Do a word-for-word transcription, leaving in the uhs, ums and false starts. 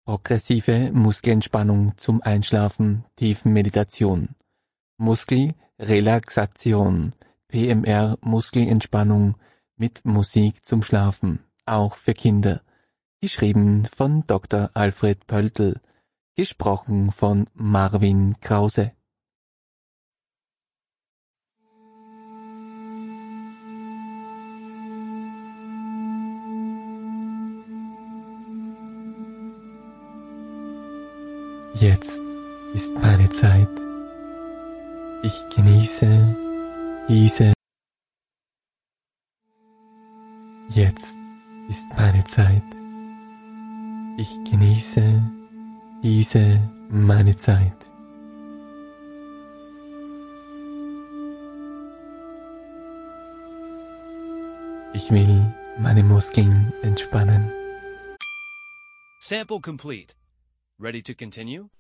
progressive Muskelentspannung zum Einschlafen, Tiefenmeditation, Muskelrelaxation, P M R Muskelentspannung mit Musik zum Schlafen, auch für Kinder, geschrieben von Doktor Alfred Pöltl, gesprochen von Marvin Krause. Jetzt ist meine Zeit. Ich genieße diese. Jetzt ist meine Zeit. Ich genieße diese meine Zeit. Ich will meine Muskeln entspannen. Sample complete. Ready to continue?